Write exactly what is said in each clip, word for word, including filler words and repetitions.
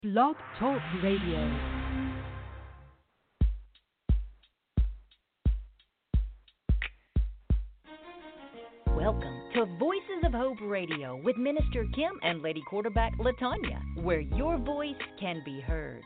Blog Talk Radio. Welcome to Voices of Hope Radio with Minister Kim and Lady Quarterback Latanya, where your voice can be heard.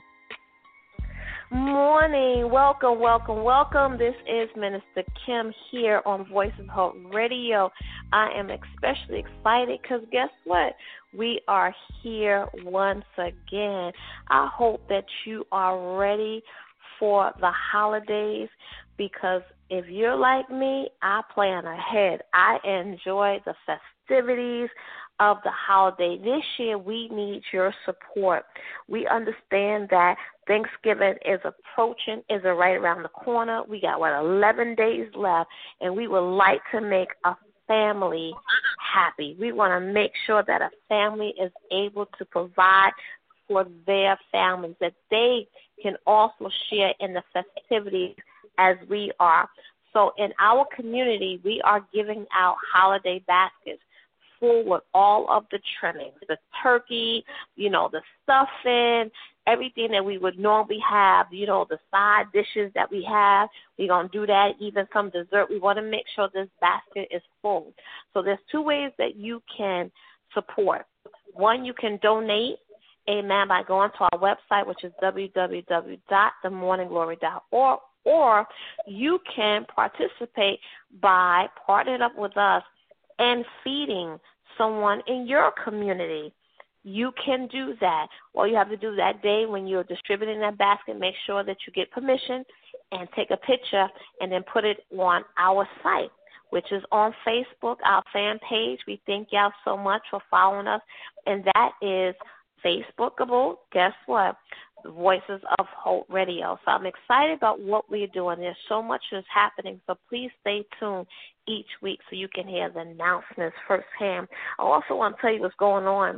Morning. Welcome, welcome, welcome. This is Minister Kim here on Voices of Hope Radio. I am especially excited because guess what? We are here once again. I hope that you are ready for the holidays because if you're like me, I plan ahead. I enjoy the festivities of the holiday. This year, we need your support. We understand that Thanksgiving is approaching, is right around the corner. We got, what, eleven days left, and we would like to make a family happy. We want to make sure that a family is able to provide for their families, that they can also share in the festivities as we are. So in our community, we are giving out holiday baskets full with all of the trimmings, the turkey, you know, the stuffing, everything that we would normally have, you know, the side dishes that we have. We're going to do that, even some dessert. We want to make sure this basket is full. So there's two ways that you can support. One, you can donate, amen, by going to our website, which is w w w dot the morning glory dot org, or you can participate by partnering up with us and feeding someone in your community. You can do that. All you have to do that day when you're distributing that basket, make sure that you get permission and take a picture and then put it on our site, which is on Facebook, our fan page. We thank y'all so much for following us, and that is Facebookable. Guess what? Voices of Hope Radio. So I'm excited about what we're doing. There's so much that's happening, so please stay tuned each week so you can hear the announcements firsthand. I also want to tell you what's going on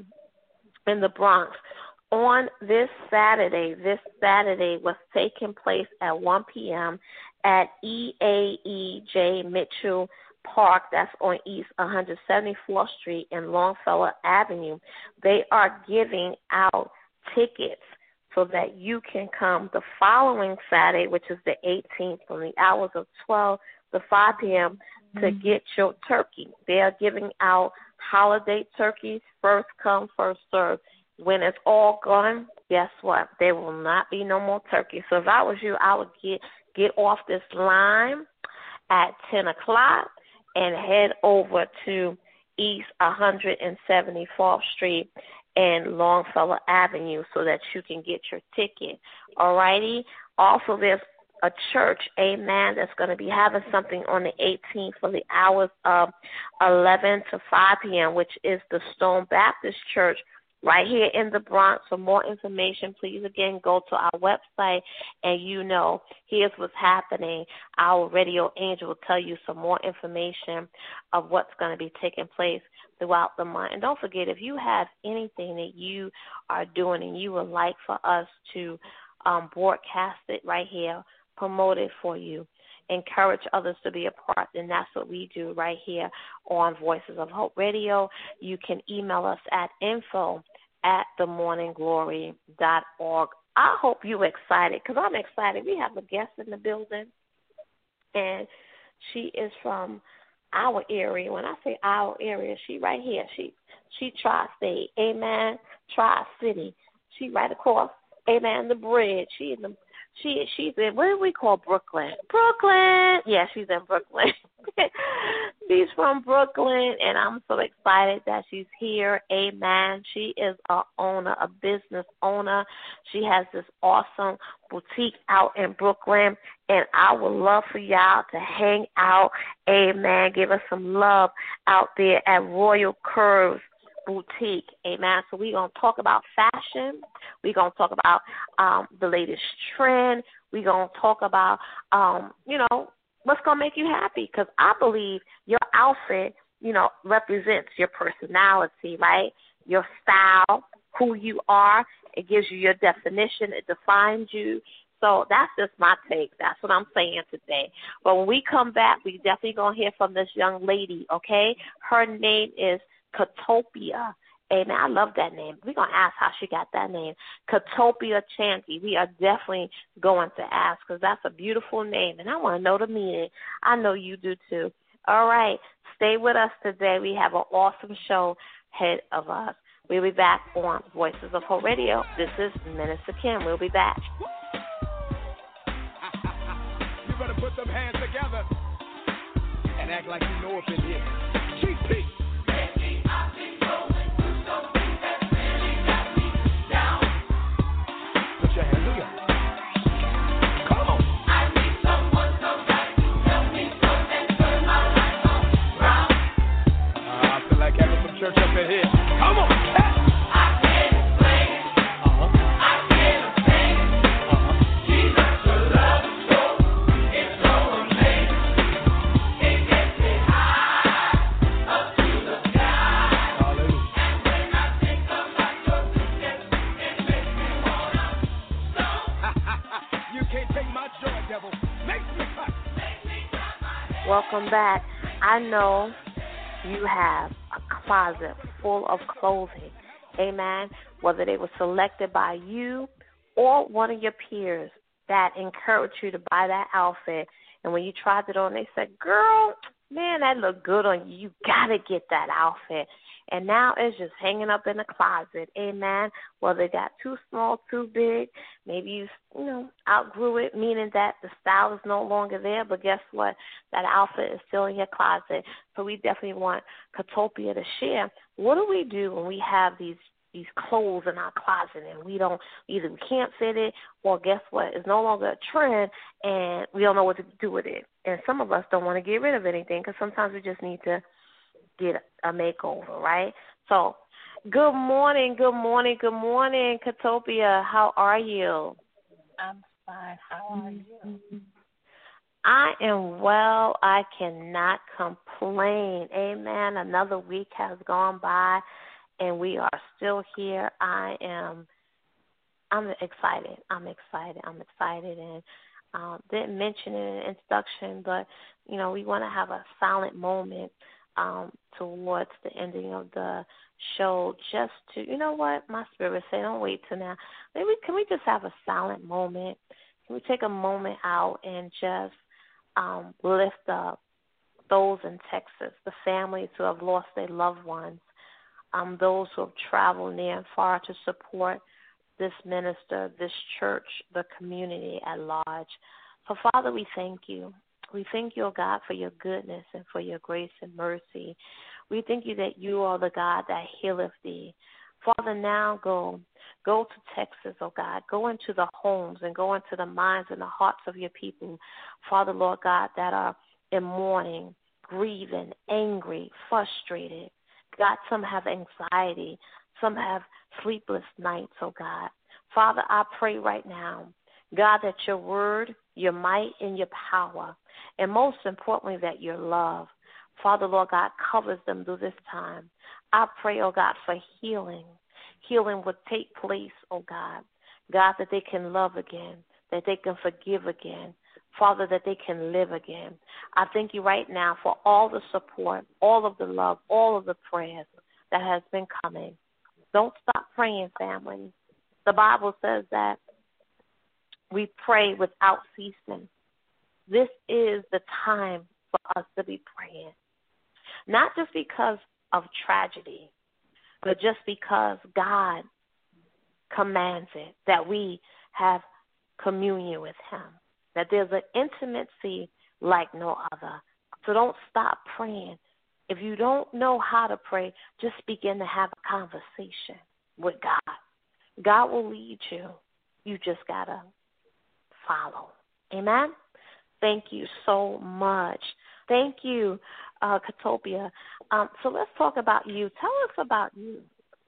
in the Bronx. On this Saturday, this Saturday was taking place at one p.m. at E A E J Mitchell Park. That's on East one seventy-fourth Street and Longfellow Avenue. They are giving out tickets so that you can come the following Saturday, which is the eighteenth, from the hours of twelve to five p.m. to get your turkey. They are giving out holiday turkeys, first come, first serve. When it's all gone, guess what? There will not be no more turkey. So if I was you, I would get, get off this line at ten o'clock and head over to East one seventy-fourth Street and Longfellow Avenue so that you can get your ticket. All righty? Also, there's a church, amen, that's going to be having something on the eighteenth for the hours of eleven to five p.m., which is the Stone Baptist Church right here in the Bronx. For more information, please, again, go to our website, and you know, here's what's happening. Our radio angel will tell you some more information of what's going to be taking place throughout the month. And don't forget, if you have anything that you are doing and you would like for us to um, broadcast it right here, promote it for you, encourage others to be a part, and that's what we do right here on Voices of Hope Radio. You can email us at info at the morning glory dot org. I hope you're excited, because I'm excited. We have a guest in the building, and she is from our area. When I say our area, she right here. She she tri-state, amen, tri-city. She right across, amen, the bridge. She in the She she's in, what do we call Brooklyn? Brooklyn. Yeah, she's in Brooklyn. She's from Brooklyn, and I'm so excited that she's here. Amen. She is a owner, a business owner. She has this awesome boutique out in Brooklyn, and I would love for y'all to hang out. Amen. Give us some love out there at Royal Curves Boutique, amen. So we're going to talk about fashion. We're going to talk about um, the latest trend. We're going to talk about, um, you know, what's going to make you happy, because I believe your outfit, you know, represents your personality, right? Your style, who you are. It gives you your definition. It defines you. So that's just my take. That's what I'm saying today. But when we come back, we definitely going to hear from this young lady, okay? Her name is Katopia, Amen. I love that name. We're going to ask how she got that name. Katopia Chanty. We are definitely going to ask because that's a beautiful name, and I want to know the meaning. I know you do too. All right. Stay with us today. We have an awesome show ahead of us. We'll be back on Voices of Hope Radio. This is Minister Kim. We'll be back. You better put them hands together and act like you know up in here. G P. Put your hands together. Come on. I need someone somebody to help me turn and turn my life around. Uh, I feel like having some church up in here. Come on. Welcome back. I know you have a closet full of clothing, amen, whether they were selected by you or one of your peers that encouraged you to buy that outfit. And when you tried it on, they said, girl, man, that looked good on you. You got to get that outfit. And now it's just hanging up in the closet, amen. Whether it got too small, too big, maybe you, you know, outgrew it, meaning that the style is no longer there. But guess what? That outfit is still in your closet. So we definitely want Katopia to share. What do we do when we have these these clothes in our closet and we don't, either we can't fit it or guess what? It's no longer a trend and we don't know what to do with it. And some of us don't want to get rid of anything because sometimes we just need to get a makeover, right? So, good morning, good morning, good morning, Katopia. How are you? I'm fine. How are you? I am well. I cannot complain. Amen. Another week has gone by, and we are still here. I am. I'm excited. I'm excited. I'm excited, and um, didn't mention it in the introduction, but you know, we want to have a silent moment Um, towards the ending of the show, just to, you know what, my spirit say, don't wait till now. Maybe can we just have a silent moment? Can we take a moment out and just um, lift up those in Texas, the families who have lost their loved ones, um, those who have traveled near and far to support this minister, this church, the community at large. So, Father, we thank you. We thank you, O God, for your goodness and for your grace and mercy. We thank you that you are the God that healeth thee. Father, now go. Go to Texas, oh God. Go into the homes and go into the minds and the hearts of your people, Father, Lord God, that are in mourning, grieving, angry, frustrated. God, some have anxiety. Some have sleepless nights, oh God. Father, I pray right now, God, that your word, your might, and your power, and most importantly, that your love, Father, Lord God, covers them through this time. I pray, oh God, for healing. Healing would take place, oh God. God, that they can love again, that they can forgive again. Father, that they can live again. I thank you right now for all the support, all of the love, all of the prayers that has been coming. Don't stop praying, family. The Bible says that we pray without ceasing. This is the time for us to be praying. Not just because of tragedy, but just because God commands it, that we have communion with him, that there's an intimacy like no other. So don't stop praying. If you don't know how to pray, just begin to have a conversation with God. God will lead you. You just got to follow. Amen? Thank you so much. Thank you, uh, Katopia. Um, so let's talk about you. Tell us about you.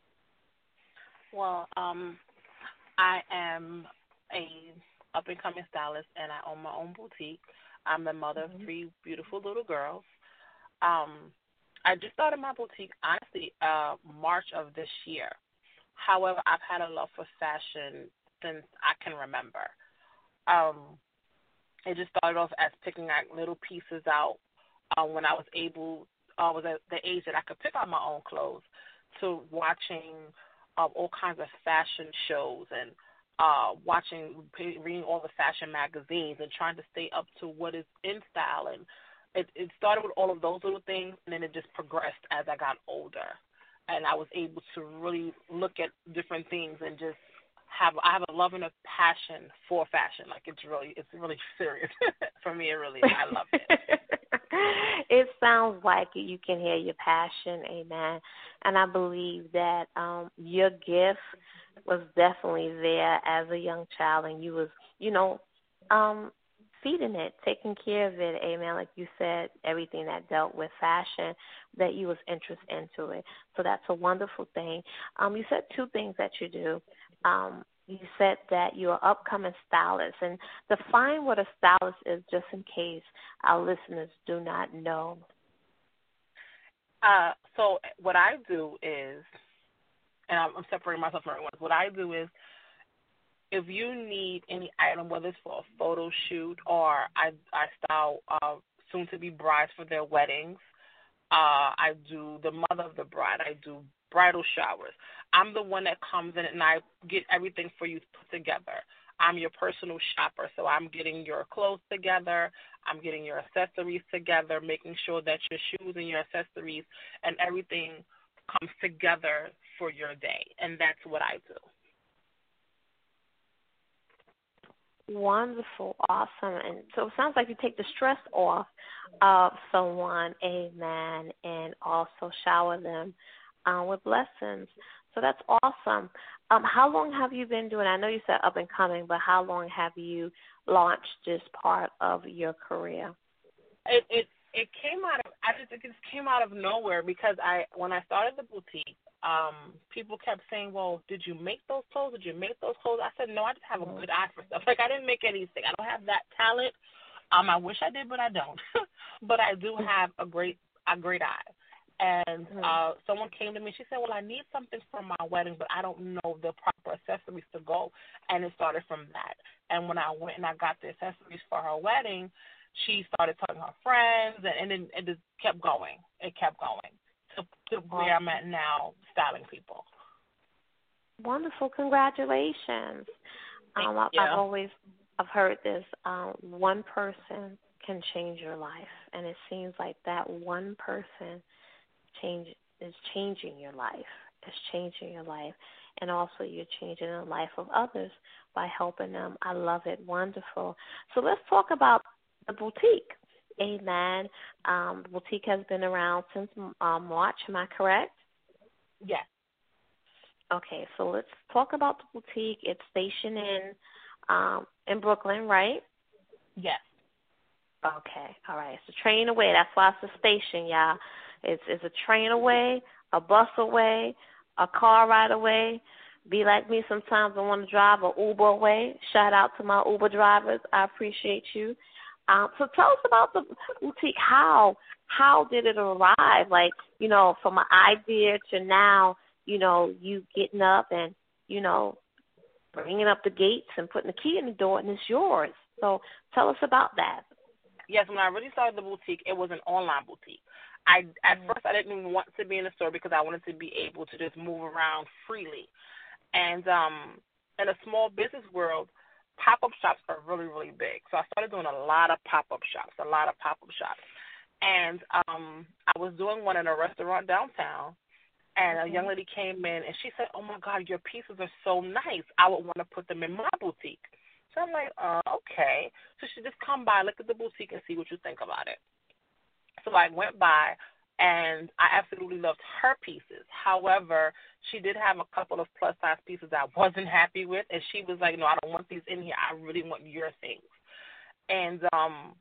Well, um, I am a up-and-coming stylist, and I own my own boutique. I'm the mother of three beautiful little girls. Um, I just started my boutique, honestly, uh, March of this year. However, I've had a love for fashion since I can remember. Um, it just started off as picking out little pieces out uh, when I was able, uh, was at the age that I could pick out my own clothes. to watching um, all kinds of fashion shows and uh, watching, reading all the fashion magazines and trying to stay up to what is in style. And it, it started with all of those little things, and then it just progressed as I got older. And I was able to really look at different things and just have I have a love and a passion for fashion. Like it's really it's really serious for me. It really is. I love it. It sounds like it. You can hear your passion, amen. And I believe that um, your gift was definitely there as a young child, and you was, you know, um, feeding it, taking care of it, amen. Like you said, everything that dealt with fashion, that you was interested into it. So that's a wonderful thing. Um, you said two things that you do. Um, you said that you're an upcoming stylist, and define what a stylist is, just in case our listeners do not know. Uh, so what I do is, and I'm, I'm separating myself from everyone. What I do is, if you need any item, whether it's for a photo shoot or I, I style uh, soon-to-be brides for their weddings, uh, I do the mother of the bride, I do bridal showers. I'm the one that comes in and I get everything for you put together. I'm your personal shopper, so I'm getting your clothes together, I'm getting your accessories together, making sure that your shoes and your accessories and everything comes together for your day, and that's what I do. Wonderful, awesome. And so it sounds like you take the stress off of someone, amen, and also shower them uh, with blessings. So that's awesome. Um, how long have you been doing, I know you said up and coming, but how long have you launched this part of your career? It it, it came out of, I just, it just came out of nowhere because I when I started the boutique, Um, people kept saying, well, did you make those clothes? Did you make those clothes? I said, no, I just have a good eye for stuff. Like, I didn't make anything. I don't have that talent. Um, I wish I did, but I don't. But I do have a great a great eye. And uh, someone came to me. She said, well, I need something for my wedding, but I don't know the proper accessories to go. And it started from that. And when I went and I got the accessories for her wedding, she started telling her friends, and, and then it just kept going. It kept going. To, to where I'm at now, styling people. Wonderful, congratulations. Um, I, yeah. I've always I've heard this. Um, one person can change your life, and it seems like that one person change is changing your life. It's changing your life, and also you're changing the life of others by helping them. I love it. Wonderful. So let's talk about the boutique. Amen. Um, the boutique has been around since uh, March. Am I correct? Yes. Okay, so let's talk about the boutique. It's stationed in um, in Brooklyn, right? Yes. Okay, all right. It's a train away. That's why it's a station, y'all. It's it's a train away, a bus away, a car ride away. Be like me sometimes. I want to drive an Uber away. Shout out to my Uber drivers. I appreciate you. Um, so tell us about the boutique. How how did it arrive? Like, you know, from an idea to now, you know, you getting up and, you know, bringing up the gates and putting the key in the door, and it's yours. So tell us about that. Yes, when I really started the boutique, it was an online boutique. I At first, I didn't even want to be in a store because I wanted to be able to just move around freely. And um, in a small business world, pop-up shops are really, really big. So I started doing a lot of pop-up shops, a lot of pop-up shops. And um, I was doing one in a restaurant downtown, and a young lady came in, and she said, oh, my God, your pieces are so nice. I would want to put them in my boutique. So I'm like, uh, okay. So she just come by, look at the boutique, and see what you think about it. So I went by, and I absolutely loved her pieces. However, she did have a couple of plus-size pieces I wasn't happy with, and she was like, no, I don't want these in here. I really want your things. And um,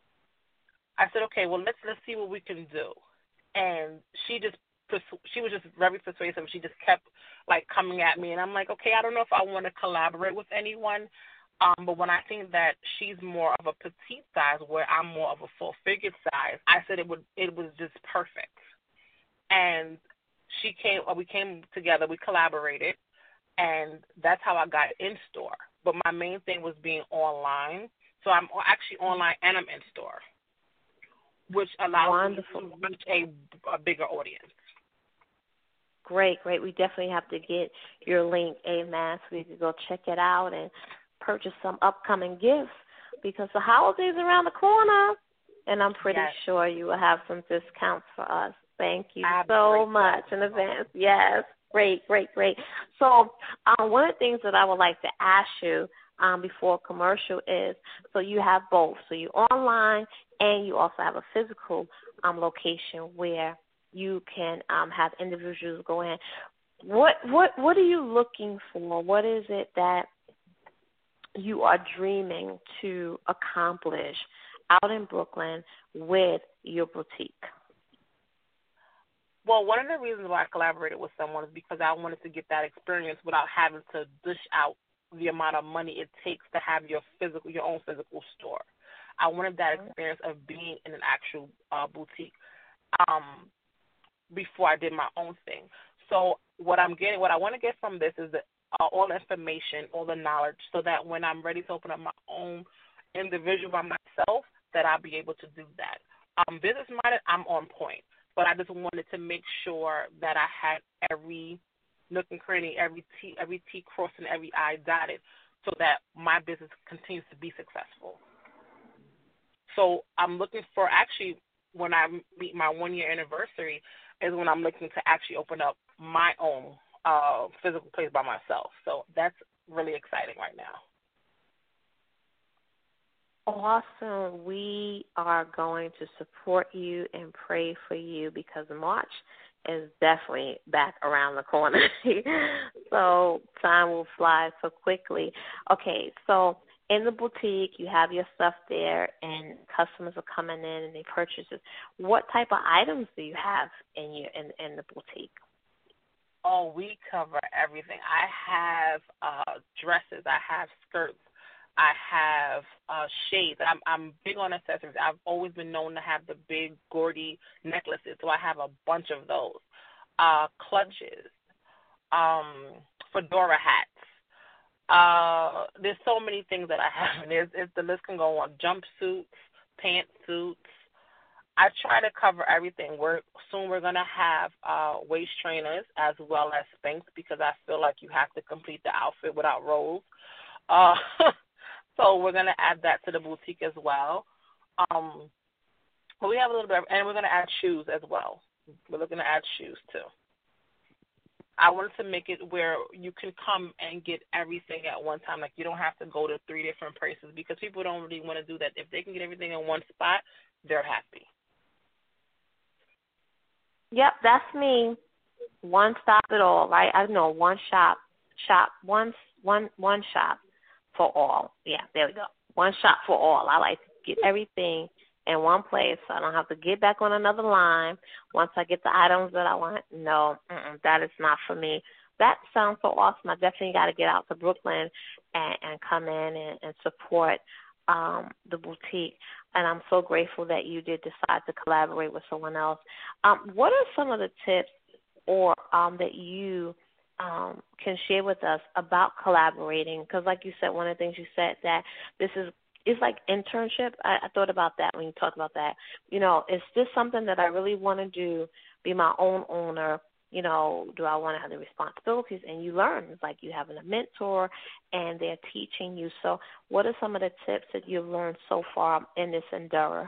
I said, okay, well, let's let's see what we can do. And she just she was just very persuasive. She just kept, like, coming at me, and I'm like, okay, I don't know if I want to collaborate with anyone. Um, but when I think that she's more of a petite size, where I'm more of a full-figured size, I said it would it was just perfect. And she came, or we came together, we collaborated, and that's how I got in store. But my main thing was being online, so I'm actually online and I'm in store, which allows Wonderful. me to reach a, a bigger audience. Great, great. We definitely have to get your link, amen, so we can go check it out and purchase some upcoming gifts because the holidays are around the corner, and I'm pretty yes. sure you will have some discounts for us. Thank you Absolutely. so much in advance. Yes, great, great, great. So um, one of the things that I would like to ask you um, before commercial is, so you have both. So you online and you also have a physical um, location where you can um, have individuals go in. What what what are you looking for? What is it that you are dreaming to accomplish out in Brooklyn with your boutique? Well, one of the reasons why I collaborated with someone is because I wanted to get that experience without having to dish out the amount of money it takes to have your physical, your own physical store. I wanted that experience of being in an actual uh, boutique um, before I did my own thing. So what I'm getting, what I want to get from this is the, uh, all the information, all the knowledge, so that when I'm ready to open up my own individual by myself, that I'll be able to do that. Um, business-minded, I'm on point. But I just wanted to make sure that I had every nook and cranny, every T, every T crossed and every I dotted, so that my business continues to be successful. So I'm looking for, actually, when I meet my one-year anniversary is when I'm looking to actually open up my own uh, physical place by myself. So that's really exciting right now. Awesome. We are going to support you and pray for you because March is definitely back around the corner. So time will fly so quickly. Okay, so in the boutique, you have your stuff there, and customers are coming in and they purchase it. What type of items do you have in your in, in the boutique? Oh, we cover everything. I have uh, dresses. I have skirts. I have uh, shades. I'm, I'm big on accessories. I've always been known to have the big, gaudy necklaces, so I have a bunch of those. Uh, clutches, um, fedora hats. Uh, there's so many things that I have, and there's, it's, the list can go on. Jumpsuits, pantsuits. I try to cover everything. We're soon we're gonna have uh, waist trainers as well as Spanx because I feel like you have to complete the outfit without rolls. Uh, So we're going to add that to the boutique as well. Um, but we have a little bit, of, and we're going to add shoes as well. We're looking to add shoes too. I wanted to make it where you can come and get everything at one time. Like you don't have to go to three different places because people don't really want to do that. If they can get everything in one spot, they're happy. Yep, that's me. One stop it all, right? I know one shop, shop, one, one, one shop. For all. Yeah, there we go. One shop for all. I like to get everything in one place so I don't have to get back on another line once I get the items that I want. No, that is not for me. That sounds so awesome. I definitely got to get out to Brooklyn and, and come in and, and support um, the boutique. And I'm so grateful that you did decide to collaborate with someone else. Um, what are some of the tips or um, that you Um, can share with us about collaborating? Because like you said, one of the things you said that this is it's like internship. I, I thought about that when you talked about that. You know, is this something that I really want to do, be my own owner? You know, do I want to have the responsibilities? And you learn. It's like you having a mentor and they're teaching you. So what are some of the tips that you've learned so far in this endeavor?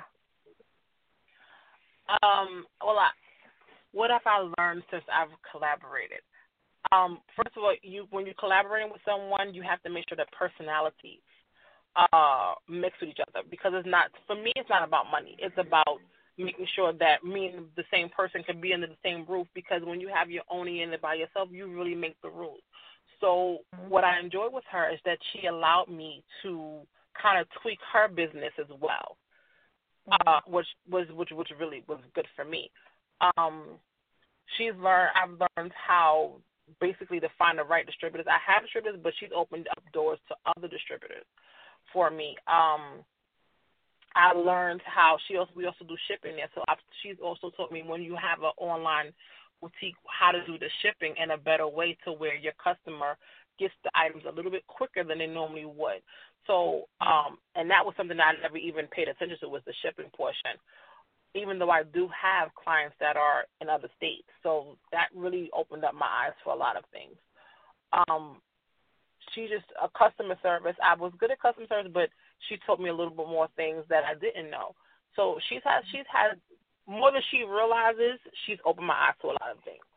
Um, well, I, what have I learned since I've collaborated? Um, first of all, you when you're collaborating with someone, you have to make sure that personalities uh, mix with each other because it's not, for me, it's not about money. It's about making sure that me and the same person can be under the same roof because when you have your own unit by yourself, you really make the rules. So what I enjoyed with her is that she allowed me to kind of tweak her business as well, uh, which was which which really was good for me. Um, she's learned. I've learned how basically to find the right distributors. I have distributors, but she's opened up doors to other distributors for me. Um, I learned how she also we also do shipping there. So I've, she's also taught me when you have an online boutique how to do the shipping in a better way to where your customer gets the items a little bit quicker than they normally would. So um, and that was something that I never even paid attention to was the shipping portion. even though I do have clients that are in other states. So that really opened up my eyes for a lot of things. Um, she just, a customer service, I was good at customer service, but she taught me a little bit more things that I didn't know. So she's had, she's had, more than she realizes, she's opened my eyes to a lot of things.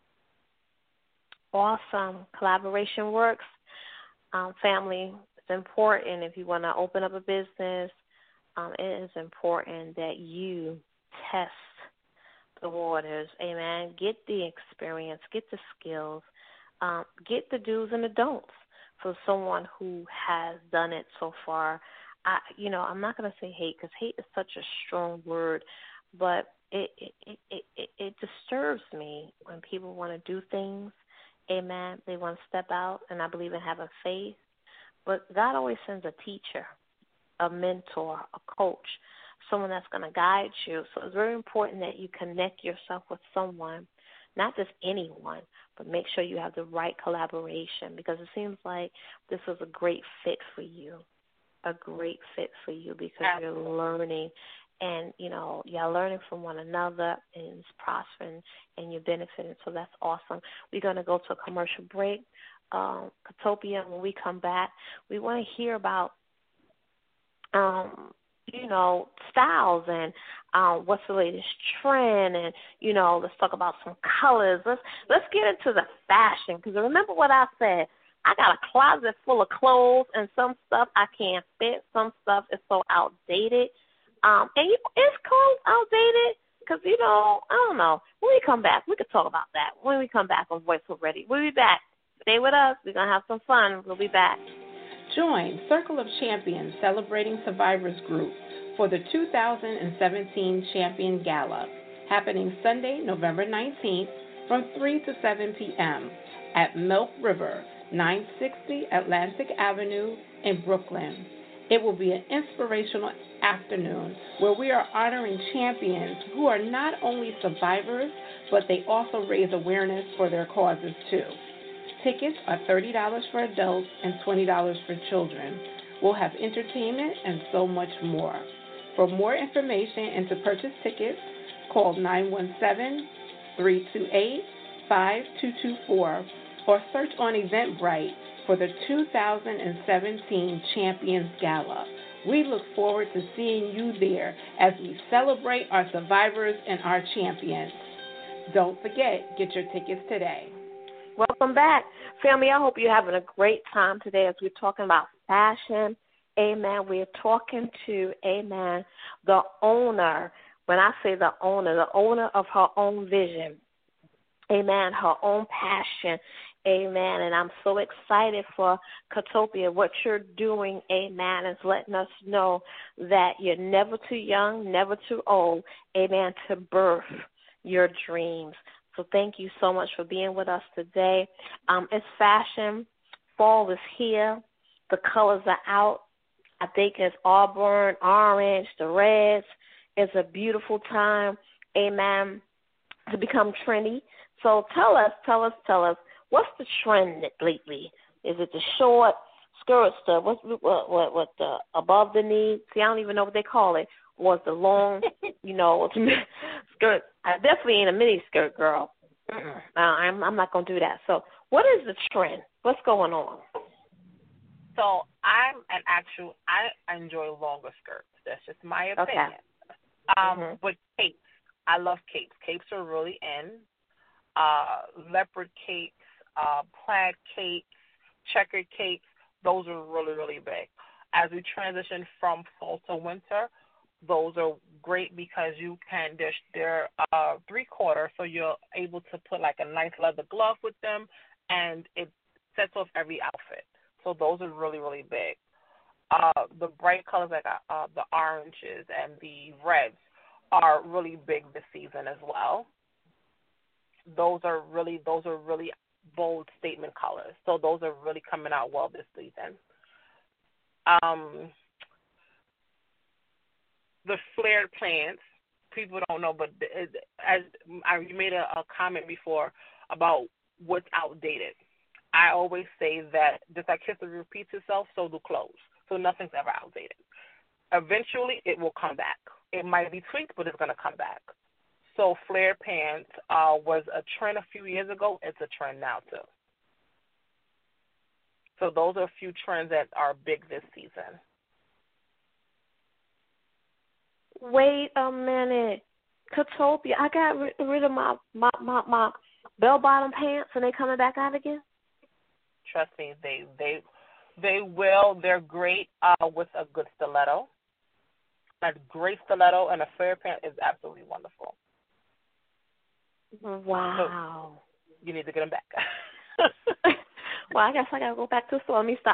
Awesome. Collaboration works. Um, family is important. If you want to open up a business, um, it is important that you test the waters. Amen. Get the experience, get the skills, um, get the do's and the don'ts for someone who has done it so far. I, you know, I'm not going to say hate because hate is such a strong word, but it it, it, it it disturbs me when people want to do things. Amen. They want to step out, and I believe in having faith. But God always sends a teacher, a mentor, a coach, someone that's going to guide you. So it's very important that you connect yourself with someone, not just anyone, but make sure you have the right collaboration, because it seems like this was a great fit for you, a great fit for you because Absolutely. You're learning. And, you know, you're learning from one another, and it's prospering, and you're benefiting. So that's awesome. We're going to go to a commercial break. Um, Katopia, when we come back, we want to hear about, um, you know, styles and um, what's the latest trend. And, you know, let's talk about some colors. Let's, let's get into the fashion, because remember what I said. I got a closet full of clothes, and some stuff I can't fit. Some stuff is so outdated. Um, and you, is clothes outdated? Because, you know, I don't know. When we come back, we could talk about that. When we come back on Voice Hope Ready. We'll be back. Stay with us. We're going to have some fun. We'll be back. Join Circle of Champions Celebrating Survivors Group for the two thousand seventeen Champion Gala, happening Sunday, November nineteenth from three to seven p.m. at Milk River, nine sixty Atlantic Avenue in Brooklyn. It will be an inspirational afternoon where we are honoring champions who are not only survivors, but they also raise awareness for their causes too. Tickets are thirty dollars for adults and twenty dollars for children. We'll have entertainment and so much more. For more information and to purchase tickets, call nine one seven, three two eight, five two two four or search on Eventbrite for the two thousand seventeen Champions Gala. We look forward to seeing you there as we celebrate our survivors and our champions. Don't forget, get your tickets today. Welcome back. Family, I hope you're having a great time today as we're talking about fashion. Amen. We're talking to, amen, the owner. When I say the owner, the owner of her own vision. Amen. Her own passion. Amen. And I'm so excited for Katopia. What you're doing, amen, is letting us know that you're never too young, never too old, amen, to birth your dreams. So thank you so much for being with us today. Um, it's fashion. Fall is here. The colors are out. I think it's auburn, orange, the reds. It's a beautiful time, amen, to become trendy. So tell us, tell us, tell us, what's the trend lately? Is it the short skirt stuff? What's what what what the above the knee? See, I don't even know what they call it. Or is the long, you know, skirt? I definitely ain't a mini skirt girl. Mm-mm. Uh, I'm I'm not gonna do that. So, what is the trend? What's going on? So I'm an actual. I enjoy longer skirts. That's just my opinion. Okay. Um, mm-hmm. But capes, I love capes. Capes are really in. Uh, leopard capes, uh, plaid capes, checkered capes, those are really, really big. As we transition from fall to winter, those are great because you can, they're, they're uh, three-quarter, so you're able to put like a nice leather glove with them, and it sets off every outfit. So those are really, really big. Uh, the bright colors like uh, the oranges and the reds are really big this season as well. Those are really those are really bold statement colors. So those are really coming out well this season. Um, the flared pants, people don't know, but it, as I, you made a, a comment before about what's outdated. I always say that just like history repeats itself, so do clothes. So nothing's ever outdated. eventually it will come back. It might be tweaked, but it's going to come back. So flare pants uh, was a trend a few years ago. It's a trend now, too. So those are a few trends that are big this season. Wait a minute. Katopia, I got rid, rid of my, my, my, my bell-bottom pants, and they coming back out again? Trust me, they they they will. They're great uh, with a good stiletto. A great stiletto and a flare pant is absolutely wonderful. Wow. So you need to get them back. Well, I guess I got to go back to the store. Let me stop.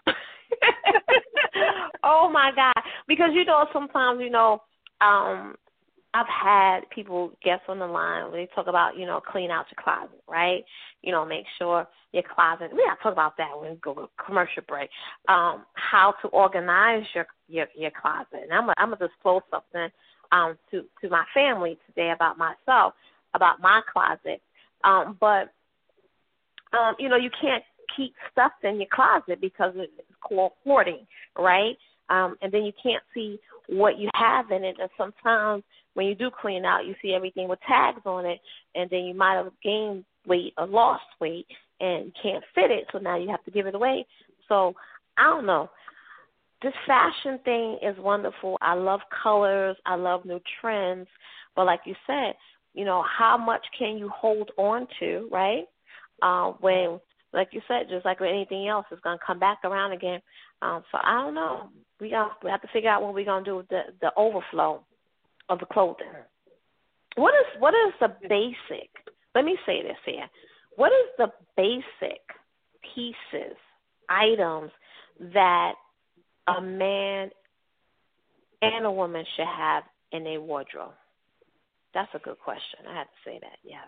Oh, my God. Because, you know, sometimes, you know, um, I've had people, guests on the line, when they talk about, you know, clean out your closet, right? You know, make sure your closet, we got to talk about that when we go to commercial break, um, how to organize your your, your closet. And I'm going to disclose something um, to, to my family today about myself, about my closet. Um, but, um, you know, you can't keep stuff in your closet because it's called hoarding, right? Um, and then you can't see what you have in it. And sometimes when you do clean out, you see everything with tags on it, and then you might have gained weight or lost weight and you can't fit it, so now you have to give it away. So I don't know. This fashion thing is wonderful. I love colors. I love new trends. But like you said, you know, how much can you hold on to, right? Uh, when, like you said, just like with anything else, it's going to come back around again. Um, so I don't know. We, got, we have to figure out what we're going to do with the, the overflow of the clothing. What is what is the basic, let me say this here, what is the basic pieces, items that a man and a woman should have in their wardrobe? That's a good question. I have to say that, yeah.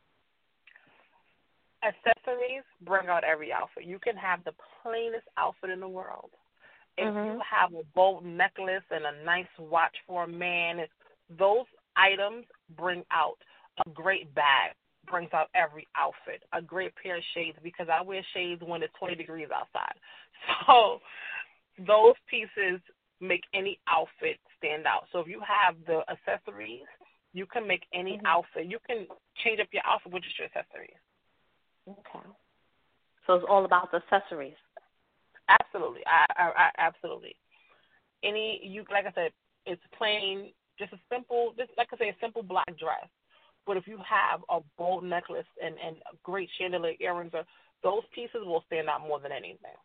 Accessories bring out every outfit. You can have the plainest outfit in the world. If mm-hmm. you have a gold necklace and a nice watch for a man, those items bring out a great bag, brings out every outfit, a great pair of shades, because I wear shades when it's twenty degrees outside. So those pieces make any outfit stand out. So if you have the accessories, you can make any mm-hmm. outfit. You can change up your outfit with just your accessories. Okay. So it's all about the accessories. Absolutely, I, I, I absolutely. Any you like I said, it's plain, just a simple, just like I say, a simple black dress. But if you have a bold necklace and and great chandelier earrings, those pieces will stand out more than anything.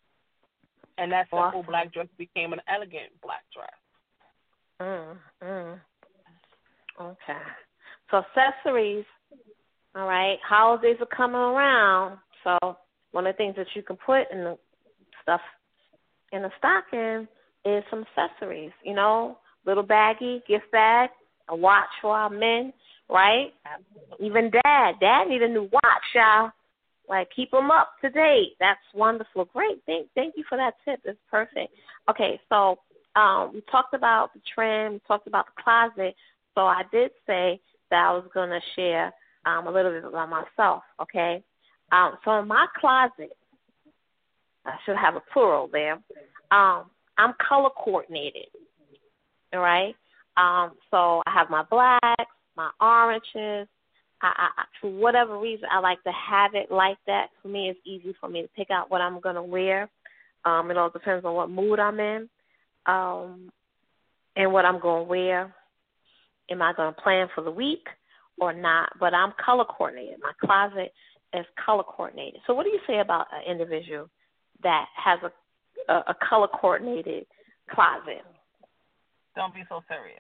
And that simple awesome. black dress became an elegant black dress. Mm, mm. Okay. So accessories. All right. Holidays are coming around, so one of the things that you can put in the stuff in the stocking is some accessories, you know, little baggie, gift bag, a watch for our men, right? Absolutely. Even dad. Dad need a new watch, y'all. Like, keep them up to date. That's wonderful. Great. Thank, thank you for that tip. It's perfect. Okay, so um, we talked about the trend. We talked about the closet. So I did say that I was going to share um, a little bit about myself, okay? Um, so in my closet, I should have a plural there. Um, I'm color coordinated, all right? Um, so I have my blacks, my oranges. I, I, for whatever reason, I like to have it like that. For me, it's easy for me to pick out what I'm going to wear. Um, it all depends on what mood I'm in um, and what I'm going to wear. Am I going to plan for the week or not? But I'm color coordinated. My closet is color coordinated. So what do you say about an individual that has a, a, a color coordinated closet? Don't be so serious.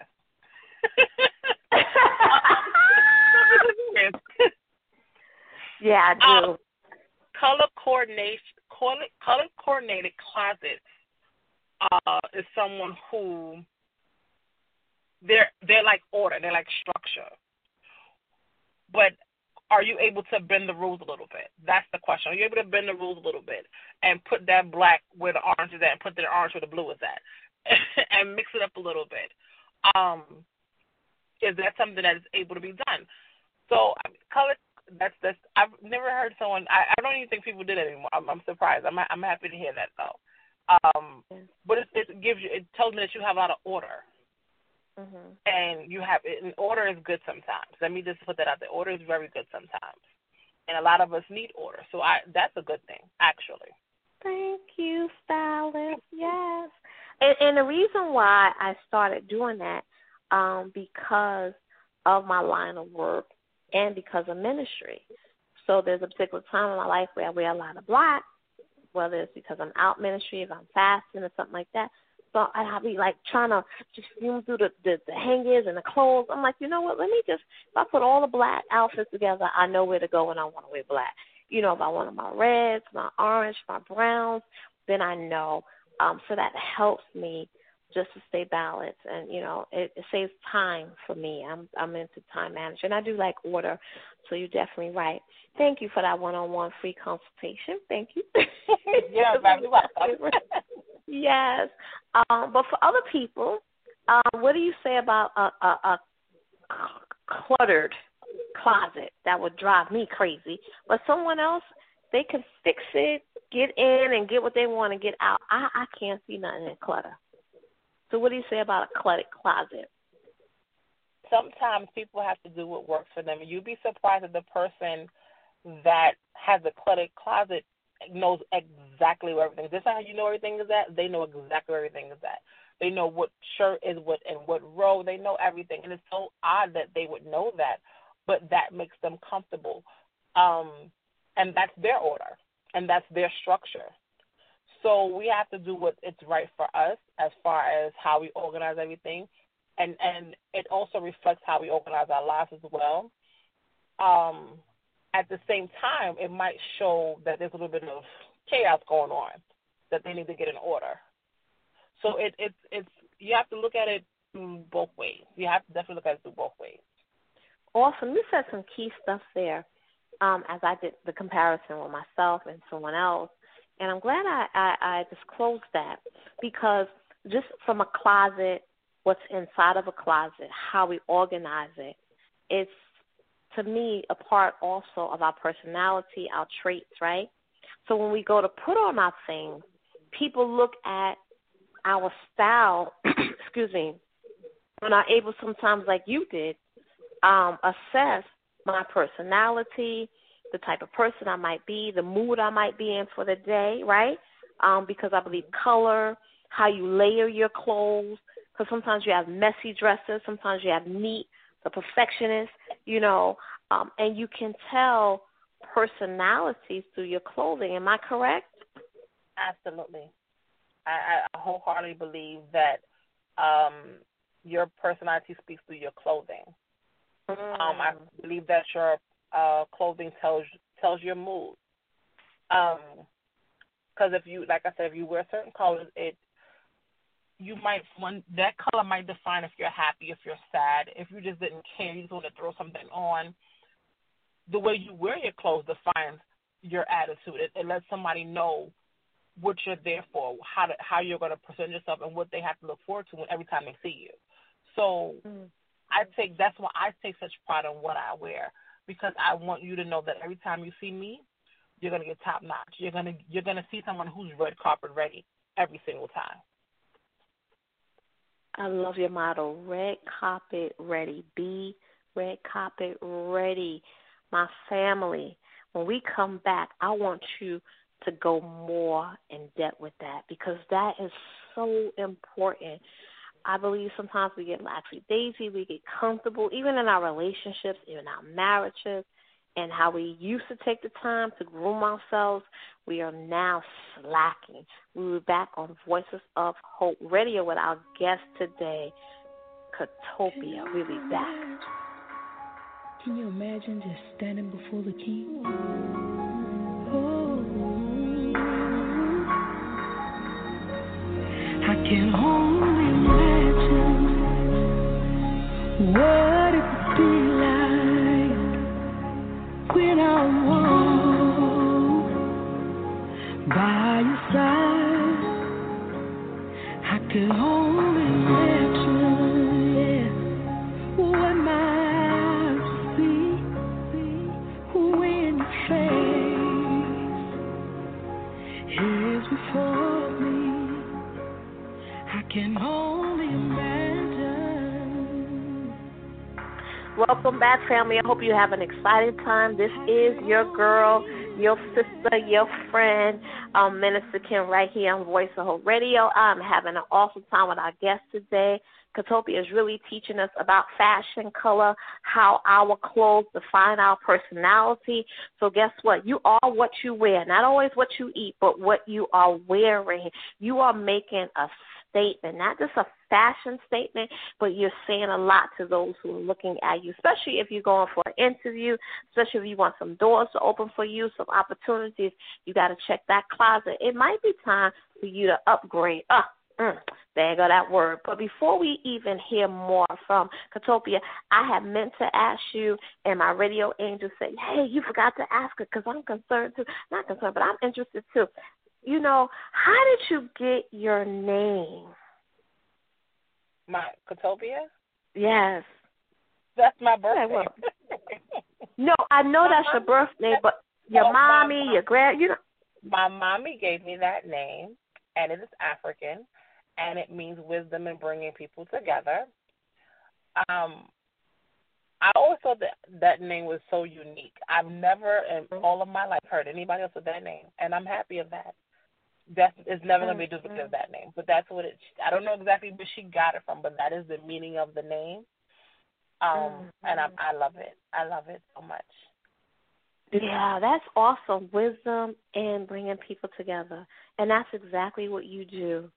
Yeah, I do. Um, color coordination, color, color coordinated closet uh, is someone who they're they're like order, they're like structure. But are you able to bend the rules a little bit? That's the question. Are you able to bend the rules a little bit and put that black where the orange is at, and put the orange where the blue is at, and mix it up a little bit? Um, is that something that is able to be done? So I mean, color. That's that's. I've never heard someone. I, I don't even think people did it anymore. I'm, I'm surprised. I'm I'm happy to hear that though. Um, Yeah. but it, it gives you, it tells me that you have a lot of order. Mhm. And you have, and order is good sometimes. Let me just put that out there. Order is very good sometimes. And a lot of us need order. So I, that's a good thing, actually. Thank you, stylist. Yes. And, and the reason why I started doing that, um, because of my line of work and because of ministry. So there's a particular time in my life where I wear a lot of black, whether it's because I'm out ministry, if I'm fasting or something like that. So I'll be like trying to just zoom through the, the, the hangers and the clothes. I'm like, you know what, let me just, if I put all the black outfits together, I know where to go when I want to wear black. You know, if I want my reds, my orange, my browns, then I know. Um, so that helps me just to stay balanced. And, you know, it, it saves time for me. I'm I'm into time management. I do like order, so you're definitely right. Thank you for that one-on-one free consultation. Thank you. Yeah, you're welcome. Yes. Um, but for other people, um, what do you say about a, a, a cluttered closet? That would drive me crazy. But someone else, they can fix it, get in, and get what they want and get out. I, I can't see nothing in clutter. So what do you say about a cluttered closet? Sometimes people have to do what works for them. You'd be surprised that the person that has a cluttered closet knows exactly where everything is. This is how you know everything is at. They know exactly where everything is at. They know what shirt is what and what row. They know everything. And it's so odd that they would know that, but that makes them comfortable. Um, and that's their order, and that's their structure. So we have to do what is right for us as far as how we organize everything. And, and it also reflects how we organize our lives as well. Um, at the same time, it might show that there's a little bit of chaos going on, that they need to get in order. So it, it's it's you have to look at it through both ways. You have to definitely look at it through both ways. Awesome. You said some key stuff there um, as I did the comparison with myself and someone else. And I'm glad I, I, I disclosed that because just from a closet, what's inside of a closet, how we organize it, it's, to me, a part also of our personality, our traits, right? So when we go to put on our things, people look at our style, excuse me, and are able sometimes, like you did, um, assess my personality, the type of person I might be, the mood I might be in for the day, right? Um, because I believe color, how you layer your clothes, because sometimes you have messy dresses, sometimes you have neat, the perfectionist, you know, um, and you can tell personalities through your clothing. Am I correct? Absolutely. I, I wholeheartedly believe that um, your personality speaks through your clothing. Mm. Um, I believe that your uh, clothing tells tells your mood. Because um, if you, like I said, if you wear certain colors, it you might one that color might define if you're happy, if you're sad, if you just didn't care, you just want to throw something on. The way you wear your clothes defines your attitude. It, it lets somebody know what you're there for, how to, how you're going to present yourself, and what they have to look forward to when, every time they see you. So mm. I take that's why I take such pride in what I wear, because I want you to know that every time you see me, you're going to get top notch. You're going to you're going to see someone who's red carpet ready every single time. I love your motto, red carpet ready. Be red carpet ready. My family, when we come back, I want you to go more in depth with that, because that is so important. I believe sometimes we get lackadaisy, we get comfortable, even in our relationships, even our marriages, and how we used to take the time to groom ourselves, we are now slacking. We'll be back on Voices of Hope Radio with our guest today, Katopia. We'll be back. Can you imagine just standing before the King? Oh, I can only imagine what it would be like when I walk by your side. I can only imagine, yeah, what my when your face is before me. can only imagine. Welcome back, family. I hope you have an exciting time. This is your girl, your sister, your friend, um, Minister Kim, right here on Voice of Hope Radio. I'm having an awesome time with our guest today. Katopia is really teaching us about fashion, color, how our clothes define our personality. So guess what? You are what you wear. Not always what you eat, but what you are wearing. You are making a statement, not just a fashion statement, but you're saying a lot to those who are looking at you, especially if you're going for an interview, especially if you want some doors to open for you, some opportunities. You got to check that closet. It might be time for you to upgrade. Uh, mm, there you go, that word. But before we even hear more from Katopia, I have meant to ask you, and my radio angel said, hey, you forgot to ask her because I'm concerned too. Not concerned, but I'm interested too. You know, how did you get your name? My Katopia? Yes. That's my birthday. Okay, well, no, I know my that's your birthday, but your oh, mommy, my, your grand, you know. My mommy gave me that name, and it is African, and it means wisdom and bringing people together. Um, I always thought that that name was so unique. I've never in all of my life heard anybody else with that name, and I'm happy of that. That's, it's never going to be duplicate of that name, but that's what it, I don't know exactly where she got it from, but that is the meaning of the name. Um, mm-hmm. And I, I love it. I love it so much. Yeah, that's awesome. Wisdom and bringing people together. And that's exactly what you do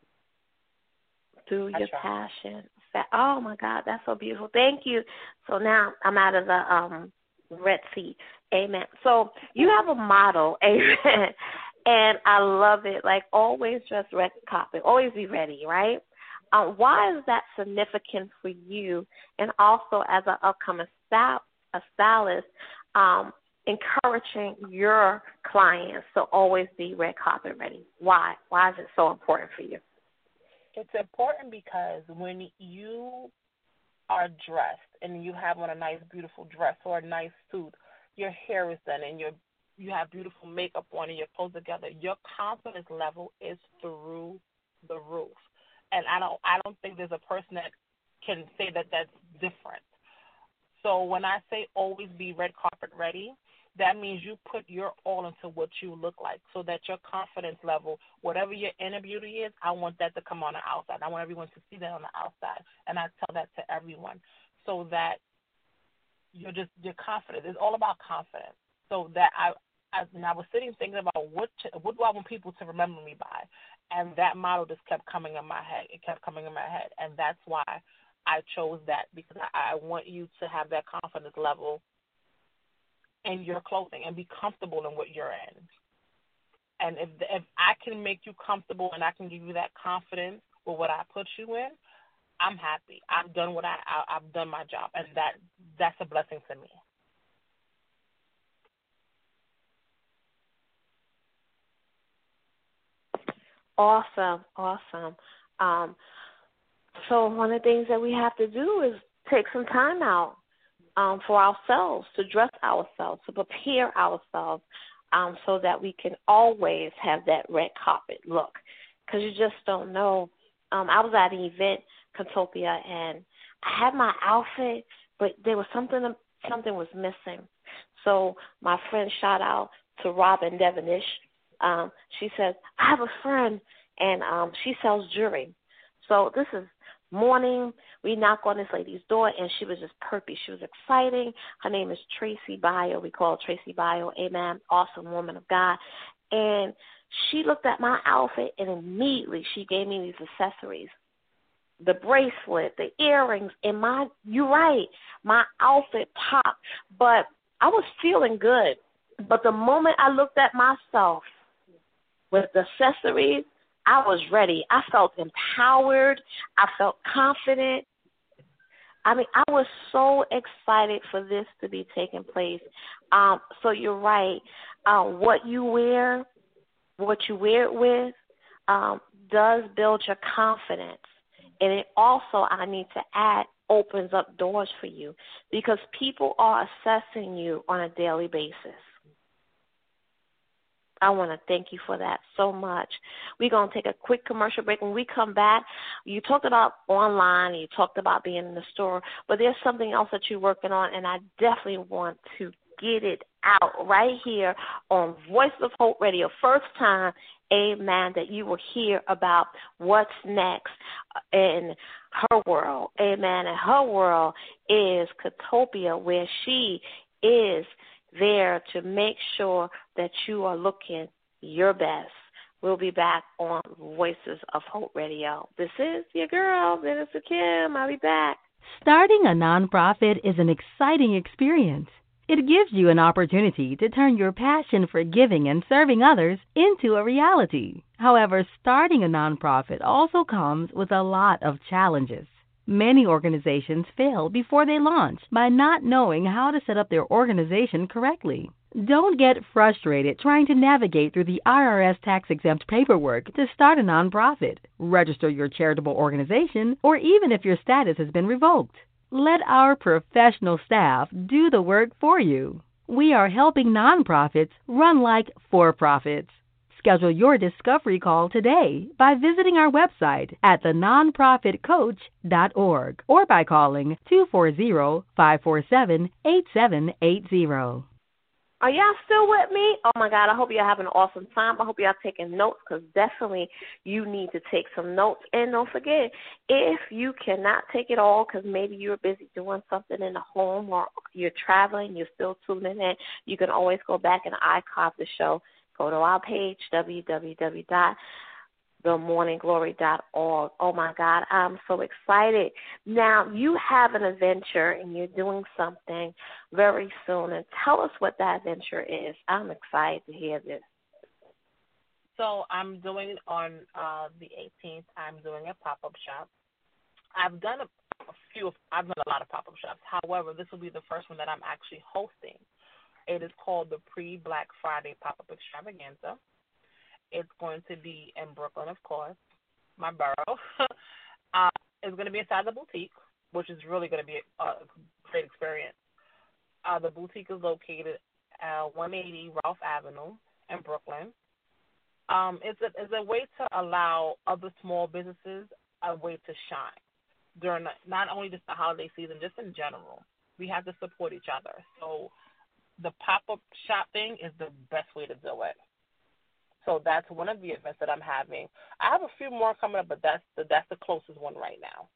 through your passion. Oh, my God, that's so beautiful. Thank you. So now I'm out of the um, red seat. Amen. So you have a motto, amen, and I love it. Like, always dress red carpet, always be ready, right? Um, why is that significant for you? And also, as an upcoming style, a stylist, um, encouraging your clients to always be red carpet ready. Why? Why is it so important for you? It's important because when you are dressed and you have on a nice, beautiful dress or a nice suit, your hair is done and you're, you have beautiful makeup on and you're clothes together, your confidence level is through the roof. And I don't I don't think there's a person that can say that that's different. So when I say always be red carpet ready, that means you put your all into what you look like so that your confidence level, whatever your inner beauty is, I want that to come on the outside. I want everyone to see that on the outside. And I tell that to everyone so that you're just, you're confident. It's all about confidence. So that I, I, and I was sitting thinking about what, to, what do I want people to remember me by? And that motto just kept coming in my head. It kept coming in my head. And that's why I chose that, because I, I want you to have that confidence level in your clothing and be comfortable in what you're in. And if if I can make you comfortable and I can give you that confidence with what I put you in, I'm happy. I've done what I, I I've done my job, and that that's a blessing to me. Awesome, awesome. Um, so one of the things that we have to do is take some time out um, for ourselves, to dress ourselves, to prepare ourselves, um, so that we can always have that red carpet look, because you just don't know. Um, I was at an event, Katopia, and I had my outfit, but there was something something was missing. So my friend, shout out to Robin Devonish, um, she says, I have a friend, and um, she sells jewelry. So this is morning. We knock on this lady's door, and she was just perpy. She was exciting. Her name is Tracy Bio. We call her Tracy Bio. Amen. Awesome woman of God. And she looked at my outfit, and immediately she gave me these accessories, the bracelet, the earrings, and my, you're right, my outfit popped. But I was feeling good. But the moment I looked at myself with the accessories, I was ready. I felt empowered. I felt confident. I mean, I was so excited for this to be taking place. Um, so you're right. Uh, what you wear, what you wear it with, um, does build your confidence. And it also, I need to add, opens up doors for you, because people are assessing you on a daily basis. I want to thank you for that so much. We're going to take a quick commercial break. When we come back, you talked about online, you talked about being in the store, but there's something else that you're working on, and I definitely want to get it out right here on Voice of Hope Radio. First time, amen, that you will hear about what's next in her world. Amen. And her world is Katopia, where she is there to make sure that you are looking your best. We'll be back on Voices of Hope Radio. This is your girl, Minister Kim. I'll be back. Starting a nonprofit is an exciting experience. It gives you an opportunity to turn your passion for giving and serving others into a reality. However, starting a nonprofit also comes with a lot of challenges. Many organizations fail before they launch by not knowing how to set up their organization correctly. Don't get frustrated trying to navigate through the I R S tax-exempt paperwork to start a nonprofit, register your charitable organization, or even if your status has been revoked. Let our professional staff do the work for you. We are helping nonprofits run like for-profits. Schedule your discovery call today by visiting our website at the nonprofit coach dot org or by calling two four zero, five four seven, eight seven eight zero. Are y'all still with me? Oh, my God, I hope you're having an awesome time. I hope y'all taking notes, because definitely you need to take some notes. And don't forget, if you cannot take it all because maybe you're busy doing something in the home or you're traveling, you're still tuning in, you can always go back and archive the show. Go to our page, w w w dot the morning glory dot org. Oh, my God, I'm so excited. Now, you have an adventure, and you're doing something very soon. And tell us what that adventure is. I'm excited to hear this. So I'm doing on uh, the eighteenth, I'm doing a pop-up shop. I've done a, a few, I've done a lot of pop-up shops. However, this will be the first one that I'm actually hosting. It is called the Pre-Black Friday Pop-Up Extravaganza. It's going to be in Brooklyn, of course, my borough. uh, it's going to be inside the boutique, which is really going to be a, a great experience. Uh, the boutique is located at one eighty Ralph Avenue in Brooklyn. Um, it's, a, it's a way to allow other small businesses a way to shine during the, not only just the holiday season, just in general. We have to support each other. So the pop-up shop thing is the best way to do it. So that's one of the events that I'm having. I have a few more coming up, but that's the, that's the closest one right now.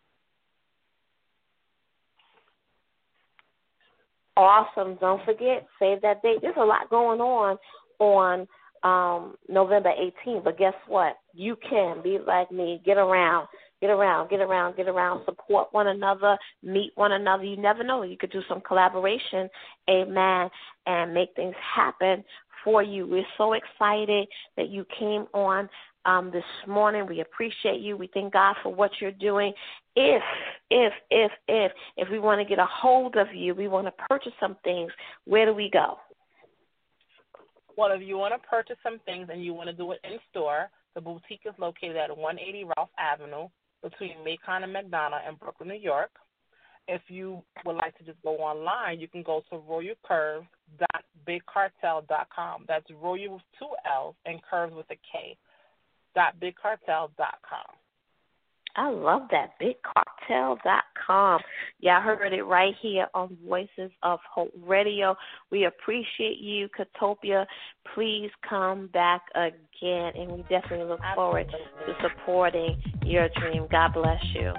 Awesome. Don't forget, save that date. There's a lot going on on um, November eighteenth, but guess what? You can be like me. Get around. Get around, get around, get around, support one another, meet one another. You never know. You could do some collaboration, amen, and make things happen for you. We're so excited that you came on um, this morning. We appreciate you. We thank God for what you're doing. If, if, if, if, if we want to get a hold of you, we want to purchase some things, where do we go? Well, if you want to purchase some things and you want to do it in store, the boutique is located at one eighty Ralph Avenue, between Macon and McDonough in Brooklyn, New York. If you would like to just go online, you can go to royal curves dot big cartel dot com. That's Royal with two L's and Curves with a K, dot big cartel dot com. I love that, big cartel dot com. Y'all heard it right here on Voices of Hope Radio. We appreciate you, Katopia. Please come back again, and we definitely look forward to supporting your dream. God bless you.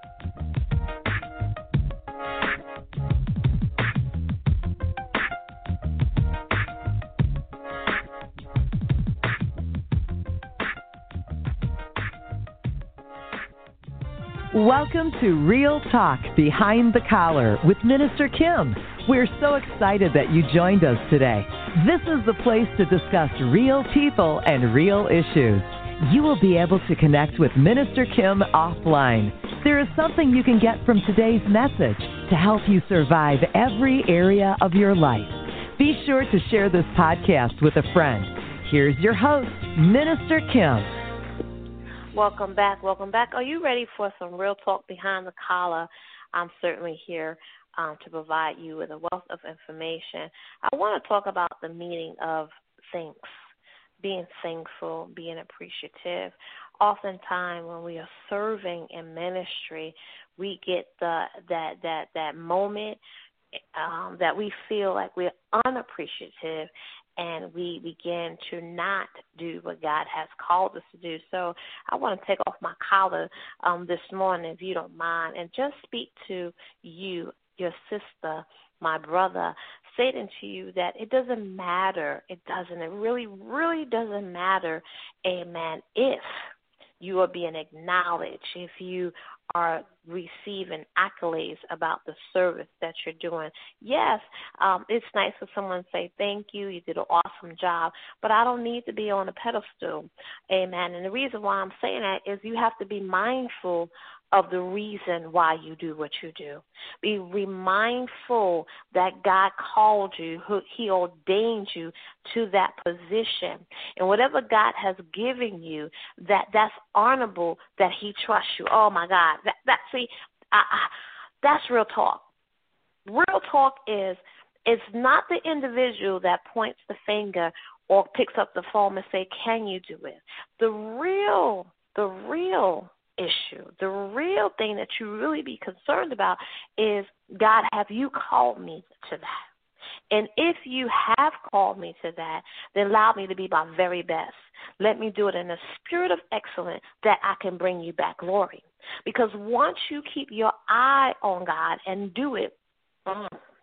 Welcome to Real Talk Behind the Collar with Minister Kim. We're so excited that you joined us today. This is the place to discuss real people and real issues. You will be able to connect with Minister Kim offline. There is something you can get from today's message to help you survive every area of your life. Be sure to share this podcast with a friend. Here's your host, Minister Kim. Welcome back. Welcome back. Are you ready for some real talk behind the collar? I'm certainly here um, to provide you with a wealth of information. I want to talk about the meaning of thanks. being thankful, being appreciative. Oftentimes when we are serving in ministry, we get the that that that moment um, that we feel like we're unappreciative, and we begin to not do what God has called us to do. So I want to take off my collar um, this morning, if you don't mind, and just speak to you, your sister, my brother, stating to you that it doesn't matter. It doesn't. It really, really doesn't matter, amen, if you are being acknowledged, if you are receiving accolades about the service that you're doing. Yes, um, it's nice for someone to say, thank you, you did an awesome job, but I don't need to be on a pedestal, amen. And the reason why I'm saying that is you have to be mindful of the reason why you do what you do. Be mindful that God called you, he ordained you to that position. And whatever God has given you, that that's honorable, that he trusts you. Oh, my God. That, that see, I, I, that's real talk. Real talk is, it's not the individual that points the finger or picks up the phone and say, can you do it? The real, the real issue, the real thing that you really be concerned about is, God, have you called me to that? And if you have called me to that, then allow me to be my very best. Let me do it in a spirit of excellence that I can bring you back glory. Because once you keep your eye on God and do it mm,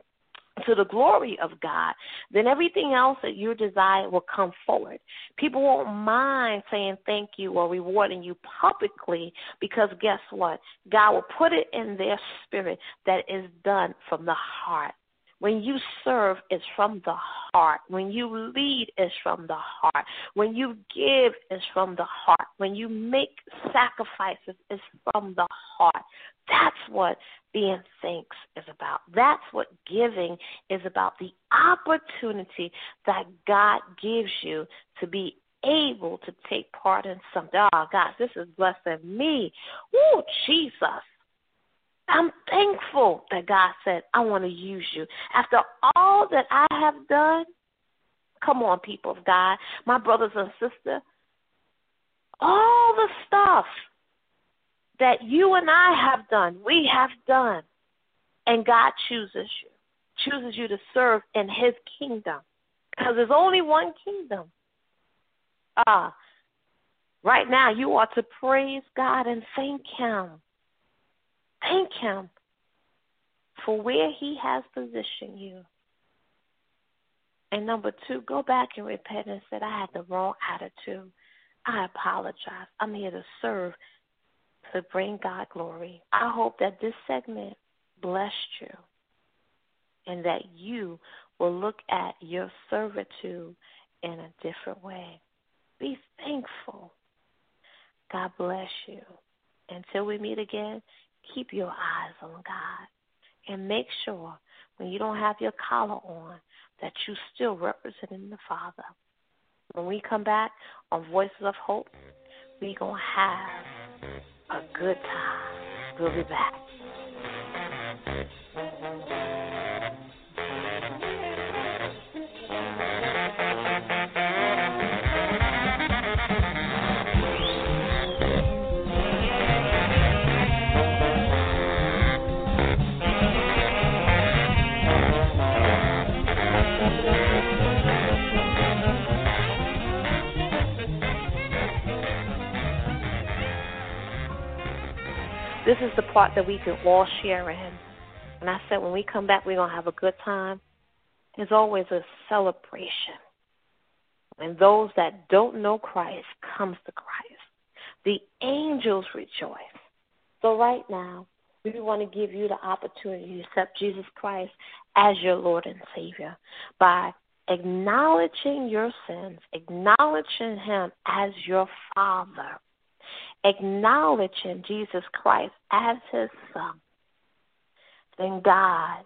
to the glory of God, then everything else that you desire will come forward. People won't mind saying thank you or rewarding you publicly, because guess what? God will put it in their spirit that is done from the heart. When you serve, it's from the heart. When you lead, it's from the heart. When you give, it's from the heart. When you make sacrifices, it's from the heart. That's what being thanks is about. That's what giving is about, the opportunity that God gives you to be able to take part in something. Oh, God, this is blessing me. Oh, Jesus. I'm thankful that God said, I want to use you. After all that I have done, come on, people of God, my brothers and sisters, all the stuff that you and I have done, we have done, and God chooses you, chooses you to serve in his kingdom, because there's only one kingdom. Ah, right now you ought to praise God and thank him. Thank him for where he has positioned you. And number two, go back and repent and say, I had the wrong attitude. I apologize. I'm here to serve, to bring God glory. I hope that this segment blessed you and that you will look at your servitude in a different way. Be thankful. God bless you. Until we meet again, keep your eyes on God, and make sure when you don't have your collar on that you still representing the Father. When we come back on Voices of Hope, we're going to have a good time. We'll be back. This is the part that we can all share in. And I said when we come back, we're going to have a good time. There's always a celebration. When those that don't know Christ comes to Christ, the angels rejoice. So right now, we want to give you the opportunity to accept Jesus Christ as your Lord and Savior by acknowledging your sins, acknowledging him as your Father, acknowledging Jesus Christ as his Son. Then God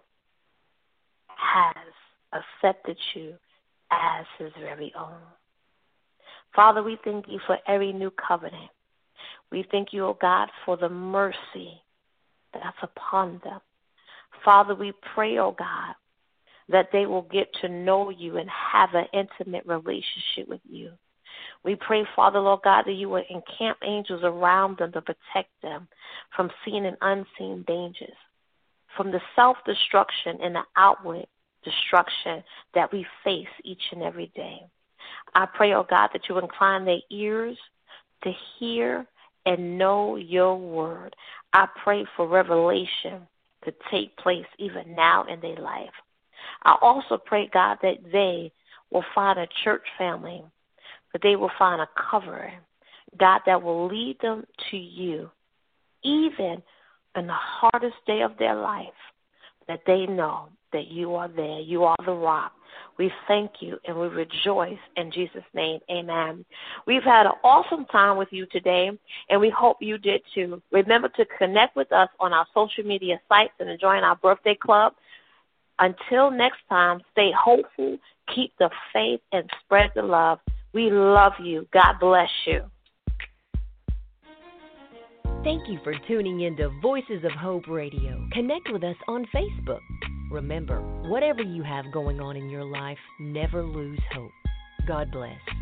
has accepted you as his very own. Father, we thank you for every new covenant. We thank you, O God, for the mercy that's upon them. Father, we pray, O God, that they will get to know you and have an intimate relationship with you. We pray, Father, Lord God, that you would encamp angels around them to protect them from seen and unseen dangers, from the self-destruction and the outward destruction that we face each and every day. I pray, oh God, that you incline their ears to hear and know your word. I pray for revelation to take place even now in their life. I also pray, God, that they will find a church family, that they will find a covering, God, that will lead them to you, even in the hardest day of their life, that they know that you are there. You are the rock. We thank you and we rejoice in Jesus' name. Amen. We've had an awesome time with you today, and we hope you did too. Remember to connect with us on our social media sites and join our birthday club. Until next time, stay hopeful, keep the faith, and spread the love. We love you. God bless you. Thank you for tuning in to Voices of Hope Radio. Connect with us on Facebook. Remember, whatever you have going on in your life, never lose hope. God bless.